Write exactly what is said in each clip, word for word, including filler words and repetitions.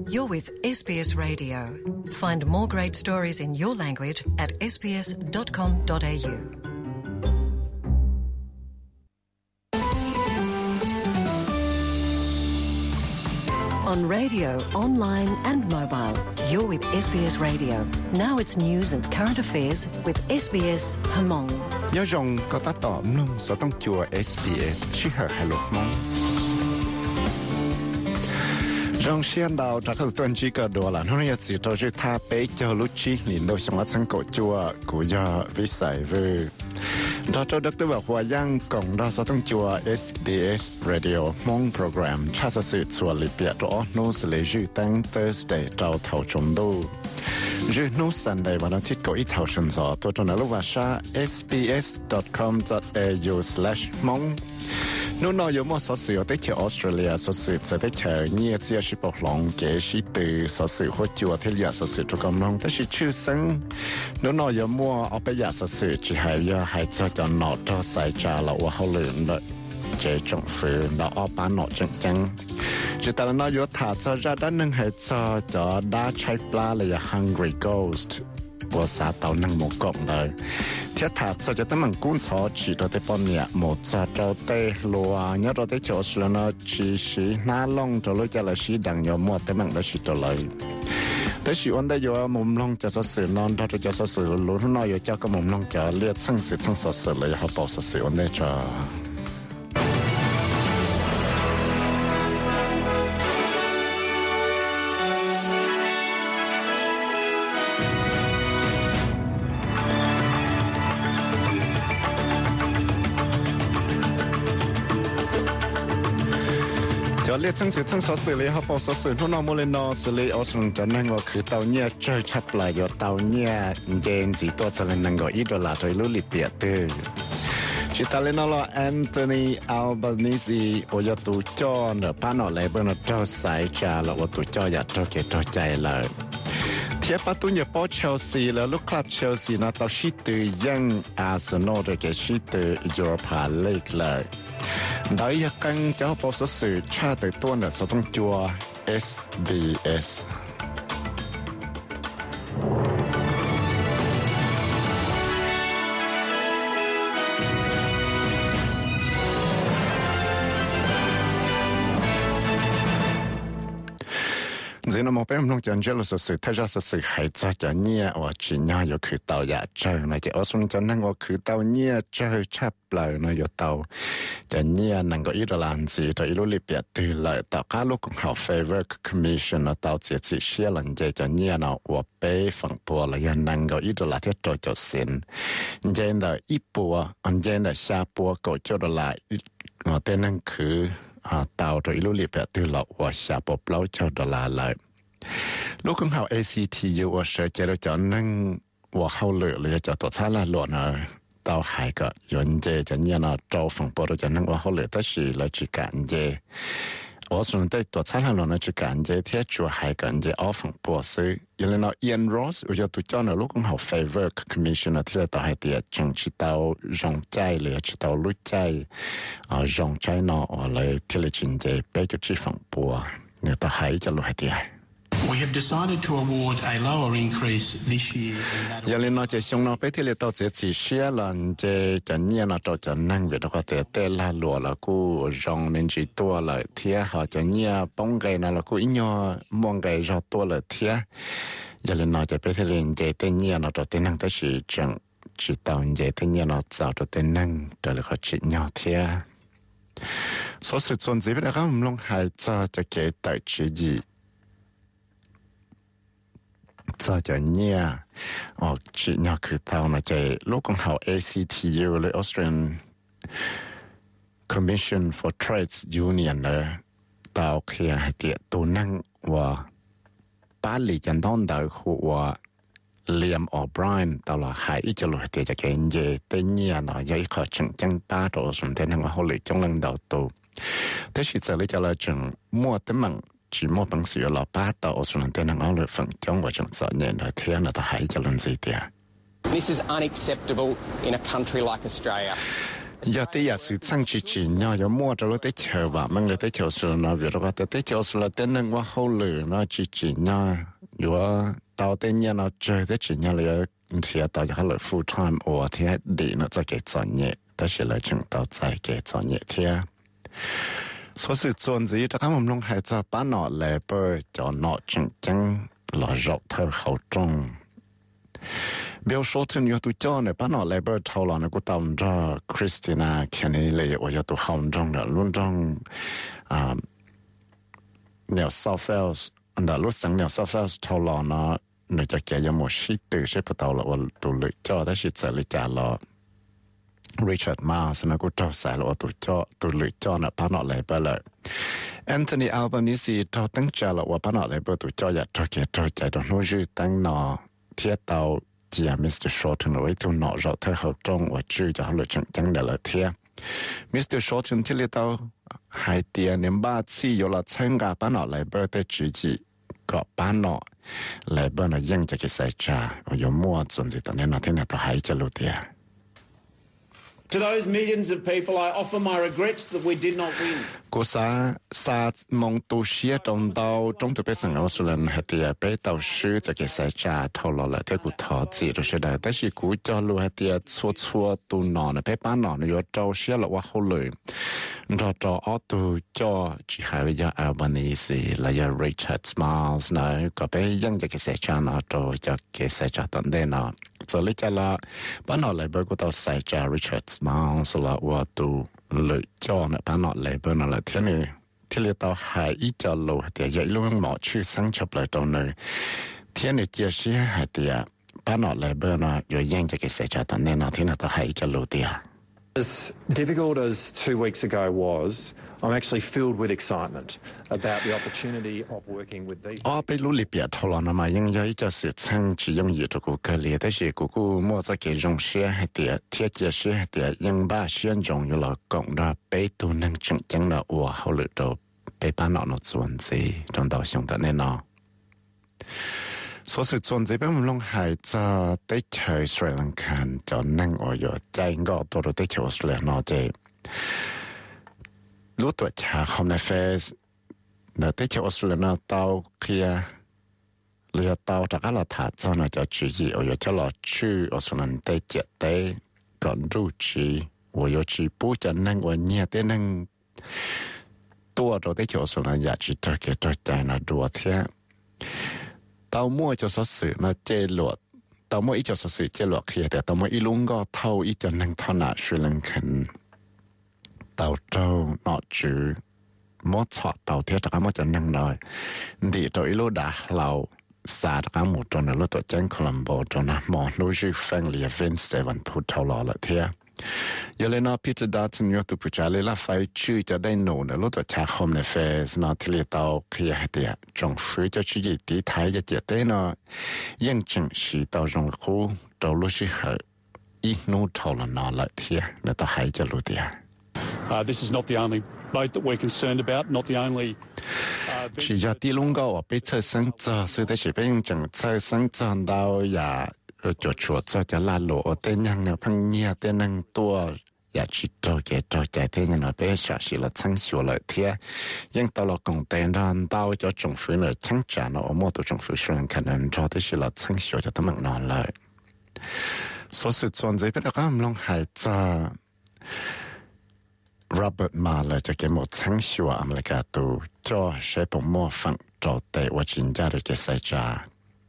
You're with S B S Radio. Find more great stories in your language at s b s dot com dot a u. On radio, online and mobile, you're with S B S Radio. Now it's news and current affairs with S B S Hmong. Nhớ rằng có ta tỏ nông số tông chùa S B S chỉ hở hai lục mong. Rong xiên đào trả khẩu tuần chỉ cả đồ là nó nói chỉ cho chữ tha bế cho lúc chi liền đâu xong ở chân cổ chùa của do vi sải vư. Đó cho Doctor Bảo Hoa Giang cộng đó số tông chùa S B S Radio mong program cha sự sự chùa lịch biệt đó nó sẽ lấy dư tăng Thursday trao thầu trống đô. Dư nó Sunday và nó thiết có ít thầu sân gió tôi cho nó lúc vào xa s b s dot com dot a u slash mong. Nó nói有麼所事我哋去 Australia 所事就哋去呢只係博朗嘅是對所事好似我哋呀所事做咁樣，但是出生nó nói有麼我俾呀所事只係要係就就攞咗細家啦，我好亂啦，這政府攞我把攞正正，就但係nói有他就ra單能係就就打菜ปลา嚟 Hungry Ghost。我撒到能冇講到，鐵塔就就得問觀察住到啲半年冇就到啲路啊，有到啲做事呢，只是那窿到咗就係是等有冇得問到是到嚟，但是我哋有冇窿就做事呢，到咗就做事路呢有叫個冇窿就列層是層做事嚟，好保守事我哋就。列層是層所事理，好保守事，我冇嚟攞事理，我想就能夠去到呢最出嚟，有到呢人字多就能夠依度拿到路裏邊的。去到嚟攞咯 Anthony Albanese， 我要讀咗呢，把我嚟幫我做曬家啦，我讀咗也做嘅做ใจ啦。貼把都要幫 Chelsea 啦，碌 club Chelsea 呢到是對應 Arsenal 嘅是對 Europa League 啦。Đấy là kênh cho bộ số sự tra tới tuần ở số thông chùa S B S. Giờ nó một bên nông dân chơi là sự sự thay ra sự sự hay cho cho nhẹ và chỉ nhau có khử tàu dạ chơi này chỉ ở xuống cho năng có khử tàu nhẹ chơi chắp lại nó có tàu cho nhẹ năng có ít làm gì rồi ít lúc biệt từ lại tàu cá lúc cũng học favor commission nó tàu chỉ chỉ xia lần chơi cho nhẹ nó và bé phần bùa là dân năng có ít là thiết cho cho xin dân là ít bùa anh dân là xa bùa cổ cho đó lại nó tên năng khử à tàu rồi lúc liệp từ lọ và xả bột lâu cho đô la lại lúc cũng học A C T U và sở chế cho năng và hậu lựa là cho tổ chức là luận ở tàu hải cả vấn đề cho nhiên là trâu phần bột cho năng và hậu lựa tất sĩ là chỉ cảnh đề ở xuống đây tổ chức là luận là chỉ cảnh đề thiết chùa hải cảnh đề ở phần bột sư因為呢 Ian Ross 我就讀咗呢，如果好 favor commission 呢，睇到係啲政治到用債嚟，知道綠債啊用債呢，我嚟睇嚟真係比較之防波啊，你到係就落係啲。 We have decided to award a lower increase this year. 因為呢，就上呢，俾睇嚟到這次些人就就呢呢就就能嘅，或者對啦落啦，個用面積多啦，睇下就呢幫計呢啦，個因為幫計咗多啦睇。因為呢，就俾睇嚟就對呢呢就對能都是正知道就對呢呢早就對能對嚟個知nhau睇。所以總之，俾我唔弄係早就幾大之意。cho cho nhẹ, ở chỉ nhau cứ tao là cái lúc còn học A C T U là Australian Commission for Trades Union là tao khi hay tiệt tổ năng và ba lý chân thôn đạo của Liam O'Brien tao là hai ít cho loại tiệt cho cái gì tên nhẹ nó vậy khó chừng chừng ba độ xong thế năng họ lựa trong lần đầu tổ thế thì giờ lấy cho là chừng mua tấm bằng chỉ một bằng sự là ba tàu xuống tên năng áo lựa phần trong và trong sợ nhẹ là thế là ta hãy cho lần gì thế. This is unacceptable in a country like Australia. giờ tới giờ sự sang chỉ chỉ nhau giờ mua cho nó tới chờ và mang lại tới chờ sự nó việc đó tới tới chờ sự là tên năng quá hậu lử nó chỉ chỉ nhau giờ tao tên nhau nó chơi tới chỉ nhau là thì tao giờ là full time or thì đi nó cho cái chọn nhẹ但是来整到在给做热天，所以做子这个我们还在把脑来不叫脑整整老肉头好重。比如说，这你都叫呢，把脑来不头了，那个当着 Christina 看你来，我要都好重的，论重啊，鸟 South Wales，那路上鸟 South Wales 头了呢，你就给有冇事对是不到了，我都来叫，但是这里家了。Richard Mars 那个招赛了，我都叫都累叫那把那来不了。Anthony Albanese 招登家了，我把那来不都叫也招给招在的，我是登那贴到只啊 Mister Shorten 我都拿着太好重，我只就了整整的了贴。Mister Shorten 这里到海底年八次有了参加把那来不的自己个把那来不那应这个赛车，我有么准备的那那天那到海着路的。 To those millions of people, I offer my regrets that we did not win. 故啥啥蒙都些中到中途被省奥斯人还得被导师这个赛车透露了这个套子就是的，但是古叫路还得错错都拿呢被把拿呢要招些了我后来，找找奥都叫只还要 Albanese 来要 Richard Miles 呢，个被用这个赛车呢都叫个赛车等等呢，这里叫了把拿来不过到赛车 Richard Miles 了我都。lựa cho nó bán nó lại bên nó là thế này thế là tao hãy ý cho lô thì dạy luôn mọi chữ sáng chụp lại trong này thế này chia sẻ hãy thì bán nó lại bên nó rồi dành cho cái sẽ trả tiền nên nó thế nào tao hãy cho lô tiền. As difficult as two weeks ago was, I'm actually filled with excitement about the opportunity of working with these. 哦，被努力别头了，那么应该一就是曾只用一这个个例，但是姑姑莫在给用些还得贴解些还得应把先用有了讲的被都能真正的我后来都被把脑脑存在，中到兄弟那呢。所以存在俾我哋係就地球水能看就能我有在我到到地球水呢即如果查後面 face 那地球水呢到佢你要到大家來睇咗呢就注意我有咗落去我所能地接地講入住我有住不就能我捏的能多到地球水呢也知道嘅多在那多天tao mua cho số sự nó chê luật tao mua ít cho số sự chê luật kiaแต่ tao mua ít luôn có thâu ít cho năng thao nạ Sri Lankan tao trâu nọ chữ mót chọ tao thiết cả mót cho năng nói đi tao ít lúc đã lâu xa cả một trò nữa lúc tao chân Colombo trò nà mò lúc dư phang lìa viên seven phút thâu lọ là thiết giờ lên nó Peter Dutton nhớ tụi trả lời là phải chú cho đây nổ nữa lúc đó cha không này phải nó thì là tao khi hay tiệt trong phía cho chú gì tí thái cho tiệt đấy nó yên chừng chỉ tao trong khu tao lúc chỉ hơi ít nô thầu là nó lại thiệt là tao hay cho lúc tiệt. This is not the only boat that we're concerned about, not the only. Chỉ cho tí luôn có ở bên chơi sáng giờ, sự đấy chỉ bên chừng chơi sáng giờ đâu ya cho chuột cho cho là lộ tên năng là phăng nhia tên năng tua ya chỉ cho cái cho cái tên năng là bé sợ chỉ là sáng sủa lại thế nhưng tao là công tên đó tao cho政府là sáng trả nó ở một tổ政府虽然可能cho tới chỉ là sáng sủa cho tao mặc nó lại số sự chọn giấy biết là các ông long hải cha Robert Mueller cho cái một sáng sủa America tu cho sẽ bộ mua phẳng cho tới và chính ra được cái sai trả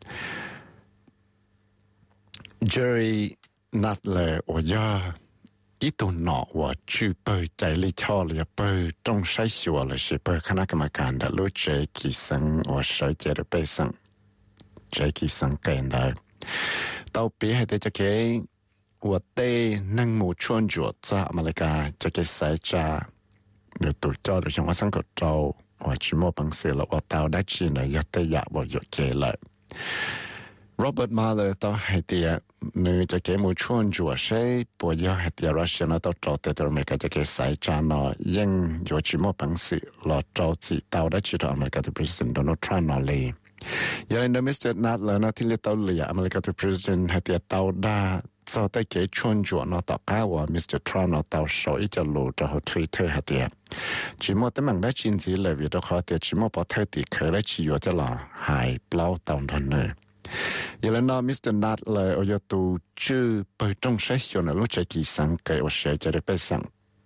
Jerry Nadler 我要一度脑我去背在里跳了背中筛选了是背看那个么干的路这几生我手接的背生这几生干的到别还得这个我对能木穿着在马来加这个赛家有度叫的像我三个招我去摸本事了我到那去呢要得呀我有给了Robert Mueller 到海地你จะเก็บมือชวนจัวใช้ปวยา海地รัสเซียนะ到找的到美国จะเก็บสายจานเนาะยัง有什么本事了找自到的去到美国的 President Donald Trump 那里ยังใน Mister Nadler นะที่เรียก到เลยอเมริกา的 President 海地到ได้自 sau tới cái chuyên chuột nó tạo cá và mít tơ Trump nó tạo sổ ít cho lù cho họ Twitter hạt tiền chỉ một tấm bằng đã chính gì là vì đó họ tiền chỉ một bảo thay thì khởi lại chỉ vào cho là hại bao tàu thân nữa giờ là nó mít tơ Nat là ở chỗ tu chưa bởi trong sách cho nó lúc chạy kỳ sáng cái ở sẽ cho được bây sáng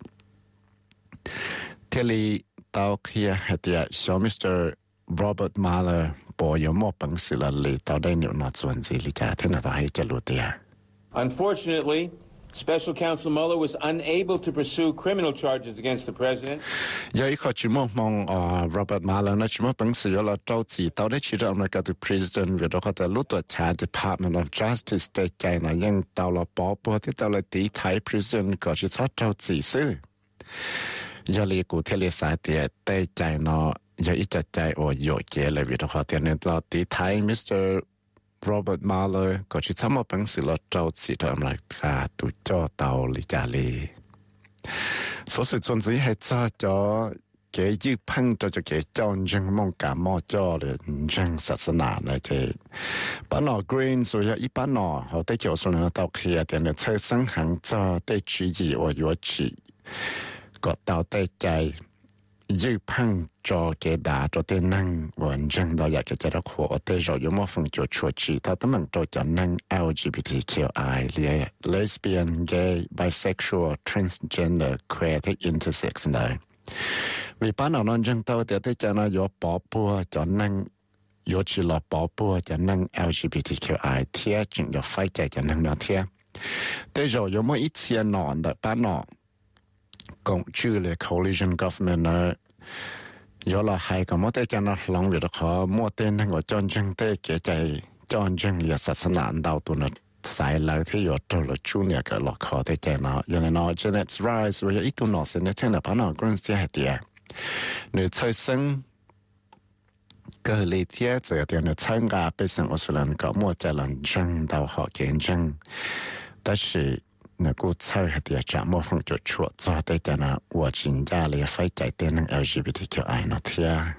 thế li tao kia hạt tiền số mít tơ Robert Mueller bỏ yếu một bằng sự là lý tao đây nếu nó chuẩn gì lý trả thế nào tao hay cho lụt tiền Unfortunately, Special Counsel Mueller was unable to pursue criminal charges against the president. Giờ ý khó chỉ mong mong Robert Mueller nó chỉ mong bằng sự là trao chỉ tao đấy chỉ ra America to president vì đó có thể lúc tuổi cha Department of Justice để chạy là nhưng tao là bỏ bỏ thì tao là tí thái president có chỉ thoát trao chỉ sư. Giờ lý cụ thể lý sai thì để chạy nó giờ ít chạy ở nhiều cái là vì đó có thể nên tao tí thái Mister Robert Mueller có chỉ thăm một bằng sự là trao chỉ cho America tụi cho tàu lý trả lý. Số sự chuẩn gì hay cho cho cái dự phăng cho cho cái chọn dân mong cả mò cho để dân sát sinh này cái bán nó green rồi ya ít bán nó họ tới chỗ số nó tàu kia thì nó chơi sinh hàng cho tới chỉ gì ở chỗ chỉ có tàu tới chạy dự phăng cho cái đá cho tên năng vận dân đó ya cái cái đó khổ tới rồi có một phần chỗ chuột chỉ tao tấm bằng cho cho năng L G B T Q I lesbian, gay, bisexual, transgender, queer, intersex này vì bán nào non dân tao thì tới cho nó có bỏ bùa cho năng có chỉ là bỏ bùa cho năng L G B T Q I thiệt chính là phải chạy cho năng nó thiệt tới rồi có một ít tiền nọ để bán nọ cộng chữ là coalition government nữa có là hai cái mỗi tới cho nó lòng việc họ mua tên năng của chọn dân tới cái chạy chọn dân là sát sinh nạn đầu tuần này sai lại thì có trâu là chú nhà cái lọ khó tới chạy nó giờ này nó Janet Rice rồi ít tuần nó sẽ nên thế là bán nó green sẽ hạt tiền nếu chơi sinh cơ lý thiết giờ thì nếu chơi gà bây giờ Australia có mua chạy lần dân đầu họ kiến dân但是那个菜还得怎么放就出，做对的呢？我真家里非在对那 L G B T Q I 那天。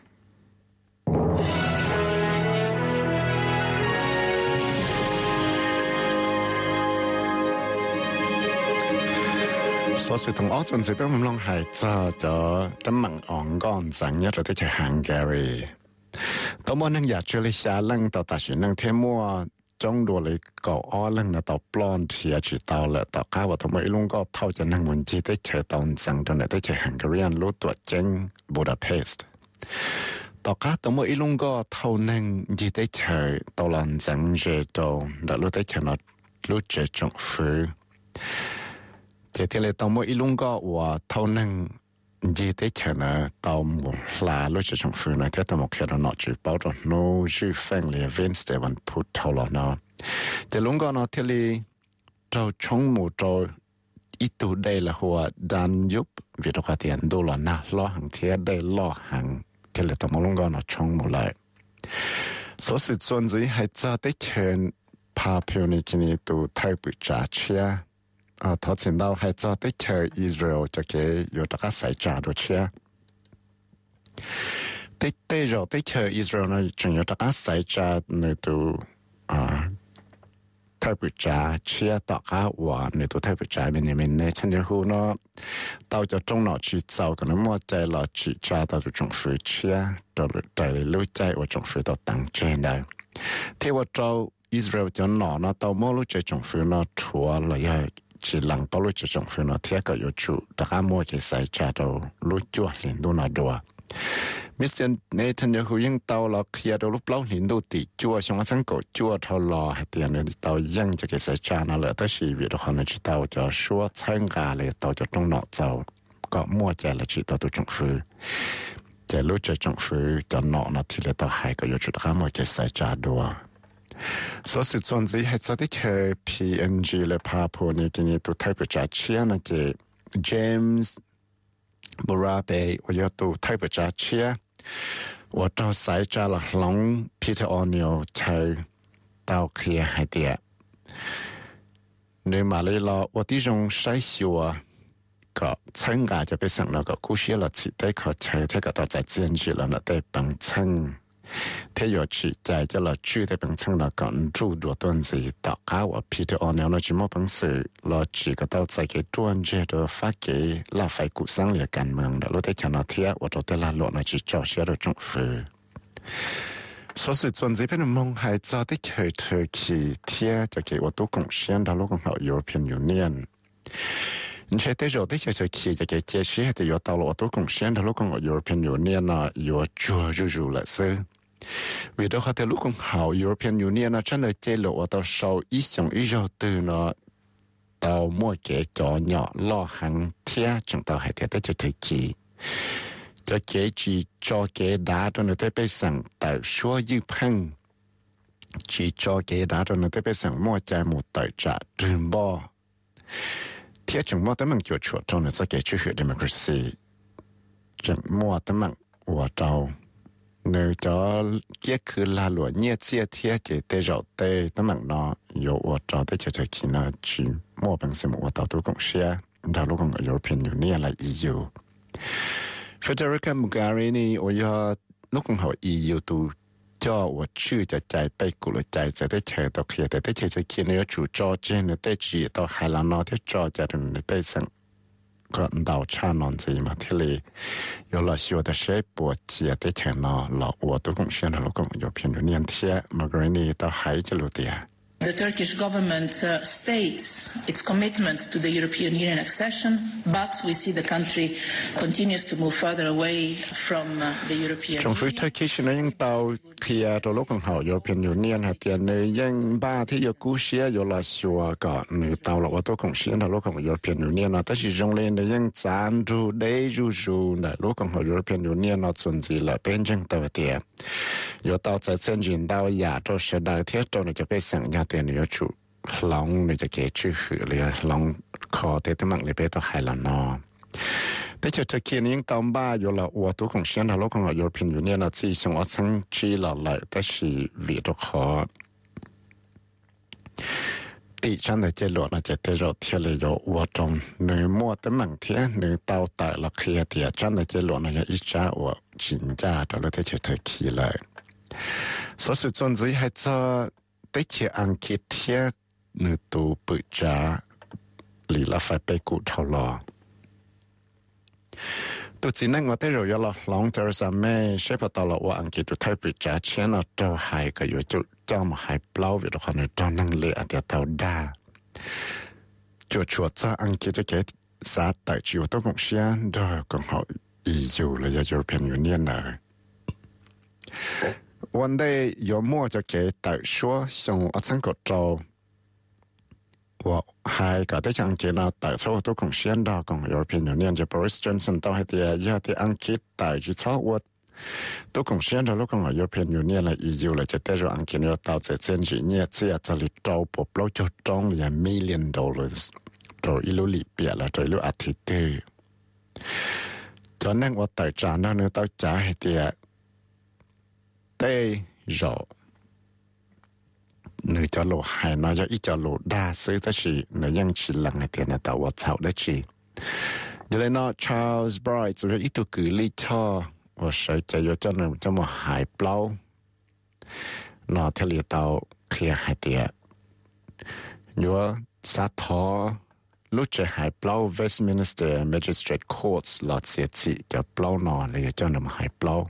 所以同澳洲這邊咁樣係做咗啲民昂干整，一做啲就 Hungary。到我能日住你下冷到大選能天末。trong đồ lấy cậu ó lần là tàu blonde thì chỉ tàu là tàu cá và thằng mấy luôn có thâu cho năng muốn chi tới chơi tàu sang trong này tới chơi Hungarian lúc tuổi chân Budapest tàu cá tàu mấy luôn có thâu năng chi tới chơi tàu lần sang về tàu đã lúc tới chơi nó lúc chơi trong phứ chỉ thì là tàu mấy luôn có và thâu năng chỉ tới chơi nó tàu một là lúc chơi trong phứ này thế tàu một khi nó chỉ bảo rồi nó chỉ phanh liền events để vẫn put thâu là nóแต่ลุงก็นอที่ลีเราช่องหมู่เราอีตัวได้ละหัวดันยุบวิธีการเตียนดูละนะล้อหังเทียได้ล้อหังที่เลยต้องลุงก็นอช่องหมู่เลยส่วนส่วนนี้ให้จะได้เชิญพาพิวนิกินีตัวไทยปุจจาเชียอ่าถ้าเช่นเราให้จะได้เชิญอิสราเอลจะเกี่ยอยู่ตะกัใส่จ่าดูเชียได้ได้เราได้เชิญอิสราเอลนะจึงอยู่ตะกัใส่จ่าในตัวอ่าไทยปุจจาเชียต่อข้าวว่าในตัวไทยปุจจาเป็นยังไงในฉันจะรู้เนาะ到จะ中脑去造可能莫在了去查到就政府เชีย到在รู้ใจว่า政府到当真的ที่ว่าเราอิสราเอลจะหนอเนาะ到莫รู้ใจ政府เนาะชัวร์เลยchỉ lăng bao lúc trong phim nó thiết cái yếu chủ tất cả mọi cái sai trái đâu lúc chúa liền đâu nào đùa Mister Netanyahuยังเตาเราเคลียร์ตัวลูกเล่าหินดูติจั่วช่วงสังกัดจั่วทอลอให้เตียนเนี่ยเตายังจะเกิดใส่จานอะไรแต่ชีวิตของเราที่เตาจะชัวช่างกาเลยเตาจะต้องหนอเจ้าก็มั่วใจละจีเตาตัวจงฟื้นจะรู้ใจจงฟื้นจะหนอนาทีเลยเตาหายก็อยู่จุดข้ามว่าจะใส่จานดัวส่วนสุดส่วนที่ให้จะได้เคย P N G เลยพาพวกนี้กินตัวไทยประชาเชียนะเจ James Murabe ว่าอยู่ตัวไทยประชาเชีย我到西加了龙 Peter O'Neill 去到去海底，你马里了我啲用西笑啊個參加就俾成了個故事了，只得佢去睇個到在堅持了那對本身，啲 thế giờ chỉ chạy cho là chưa thể bằng chân là còn trụ được tuần gì tạo cá và Peter O'Neill nó chỉ một bằng sự là chỉ có tao chạy cái tuần chế đó phát cái là phải cụ sáng liền cảnh mường đó lúc thế cho nó thiệt và rồi thế là lộ nó chỉ cho xe được trong phủ số sự tuần gì bên mong hay cho tới thời thời kỳ thiệt cho cái ô tô công xuyên đó lúc còn họ European Union nhưng thế rồi tới thời kỳ cho cái chế sĩ thì có tàu ô tô công xuyên đó lúc còn họ European Union là có chua rú rú lại xưa vì đó họ thấy lúc còn họ European Union nó chân là chế lộ tàu sau ít trong ít rồi từ nó tàu mua cái chó nhỏ lo hàng thiệt trong tàu hay tới thời kỳ cho cái chỉ cho cái đá cho nó tới bây sang tàu xóa dư phăng chỉ cho cái đá cho nó tới bây sang mua trái một tàu trả trừng bò thiết chừng mua tấm bằng chuột chuột trong nó sẽ cái chữ hiệu democracy chừng mua tấm bằng của tàu nếu cho cái cứ là lúa nhẹ chia thiết chỉ tới rồi tới tấm bằng nó有我找的就去那去mua bằng sự mua tàu tôi cũng share đó lúc còn ở European Union là E U Federica Mogherini 我要 lúc còn hỏi E U 都 cho 我去就在被鼓了在在的车都可以的的车就去那个主照真的的只到海南那的照家人的背上个到差南子嘛这里有了修的谁不接的车呢老我都贡献了共有偏的年天 Mogherini 到海这路的 The Turkish government uh, states its commitment to the European Union accession, but we see the country continues to move further away from uh, the European Union. 政府 Turkish 呢ยัง到其他ตัวโลกของเขา European Union ฮะแต่呢ยังบ้าที่有故事有了ชัวก็呢到了ว่าตัวของเสียในโลกของ European Union นะแต่是中间呢ยังจานดูได้ดูดูในโลกของ European Union นะส่วนจีละเป็นจังตัวเดียว有到在真正到亚洲时代ที่ตัว呢จะไปสั่งยาเตียน有出ลอง呢จะเกิดชื่อเลยลองขอเตะมั่งเลยไปต่อใครละเนาะแต่จะจะเขียนยังตามบ้าอยู่ละว่าตัวของเสียนโลกของ European Union นะที่ส่งอสังจีละเลยแต่是วิธีขอตีฉันได้เจริญนะจะเตะรถเที่ยวเลยอยู่ว่าตรงเนื้อมัวแต่มั่งเที่ยเนื้อเตาแต่ละเคลียเที่ยฉันได้เจริญนะยังอีจ้าว่าจินจ้าแต่ละแต่จะเธอขี่เลย所以总之还做得起安吉贴你都不加离了发被骨头了都只能我得肉了long term 上面谁不到了我安吉都太不加钱了都还个有就这么还不老的话呢都能力啊点到大就说这安吉这个啥代志都贡献都更好E U 了要 European Union 了วันได้有末就给带说像我参考着我还搞得像给那带错都贡献到讲 European Union 就 Boris Johnson 到还得要得安吉带去操我都贡献到了讲 European Union 了 E U 了就带着安吉要到在政治业这这里招不不就中了 million dollars 就一路里边了就一路อาทิตย์就นั่งว่าแต่จานนั้นต้องจ่ายให้เดียได้รอหนึ่งจะโหลหายนะจะอีจะโหลได้ซื้อแต่ชีหนึ่งยังชิลังไอเดียนะแต่ว่าเช่าได้ชีอยู่เลยนะชาร์ลส์ไบรท์จะอีตัวกือลิชอว่าใช้ใจอยู่จะหนึ่งจะมาหายเปล่าเนาะที่เรียกตัวเคลียร์ไอเดียอยู่สาทอลูกจะหายเปล่า Westminster Magistrate Courts หลอดเสียสิจะเปล่านอนเลยจะหนึ่งมาหายเปล่า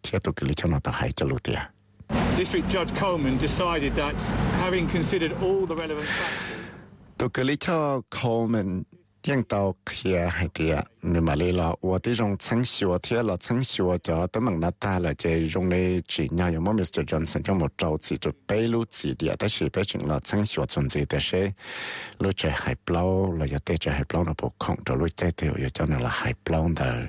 District Judge Coleman decided that having considered all the relevant factors ตัวกลิชอ Coleman ยัง到เคลียร์ให้เดียนี่มาเลยละว่าที่รงชั้นชัวเทียละชั้นชัวจะตั้งมันนัดตาละจะรงในจีนอย่างว่า Mister Johnson จะหมดเจ้าจีจะไปรู้จีเดียแต่是ไปถึงละชั้นชัวจนจีแต่是รู้ใจหายเปล่าเราจะเตะใจหายเปล่านะพวกของจะรู้ใจเดียวจะนั่นละหายเปล่าเด้อ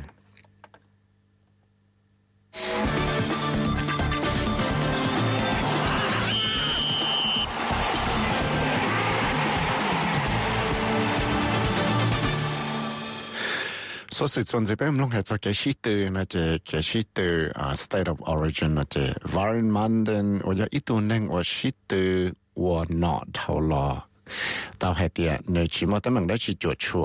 所以从这边我们看这个西德那这个西德啊 state of origin 那这 environment 我要一度能我西德我 not 好了到海边你起码他们来去做错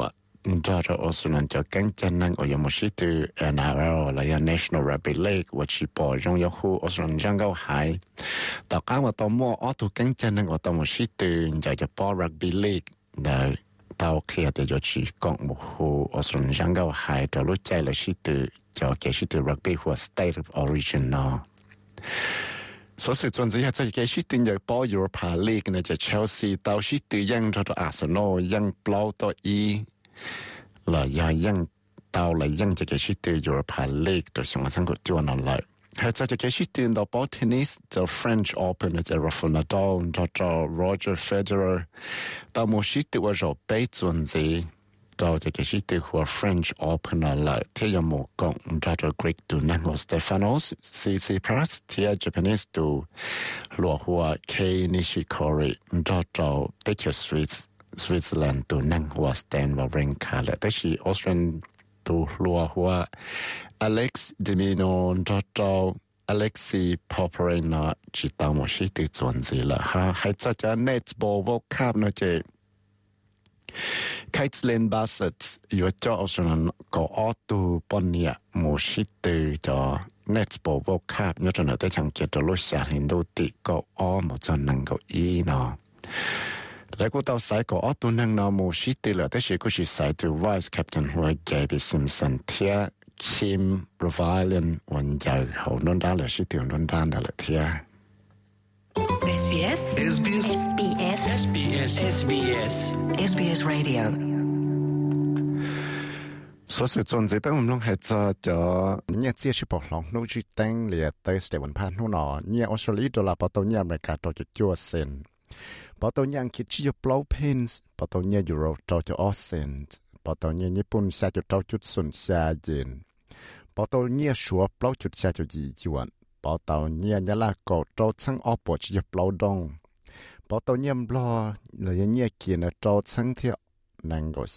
đó là Australia cho cạnh tranh năng ở một số từ N R L là National Rugby League và chỉ bỏ trong những khu Australia giang cao hải tạo các mà tao mua ở tu cạnh tranh năng ở tao một số từ giờ cho bỏ Rugby League là tao kia để cho chỉ còn một khu Australia giang cao hải đó lúc chạy là số từ cho cái số từ Rugby hoặc State of Origin nó所以總之係即係幾時點樣播 Europa League 呢？就 Chelsea 到時點樣做到 Arsenal 樣攞到一，來又樣到嚟樣就幾時點 Europa League 就上個星期轉落嚟，係就就幾時點到播 tennis 就 French Open 就 Rafael Nadal 到到 Roger Federer 到冇時點話做比總之。到這個是對和 French Open 來，佢有冇講唔知道 Greek 度呢？我 Stefanos Tsitsipas 佢 Japanese 度落和 Kei Nishikori 唔知道對個 Swiss Switzerland 度呢？我 Stan Wawrinka 咧，但是 Australian 度落和 Alex de Minaur 唔知道 Alexei Popyrin 知道冇是對轉子啦，哈，係在個 Netball World Cup 呢就。Caitlin Bassett 有咗澳洲人個奧杜半年冇識到咗 Netball World Cup，有陣時都想見到攞下年度啲個奧冇就能夠贏咯。你估到細個奧杜能夠冇識到啦，但係佢係細到 Vice Captain 或 Gabby Simpson 貼 Kim Revalian 揾就好難打啦，識到難打啦貼。 S B S S B S S B S S B S S B S S B S Radio 所以總之，本我們係做咗呢隻是博朗努住登嚟對สเตวันพันนู่นน่ะ呢ออสเตรเลียตัวละปตัว呢อเมริกาตัวจะจั่วเซนปตัว呢อังกฤษจะปลาวเพนส์ปตัว呢ยุโรปตัวจะออสเซนปตัว呢ญี่ปุ่นชาจะตัวจุดศูนย์ชาเย็นปตัว呢ชัวปลาวจุดชาจะยี่จวนปตัว呢ยะลาโกตัวชั้งอปจะปลาวดงปตัว呢บลอเลย呢เกียนตัวชั้งที่นั่งก็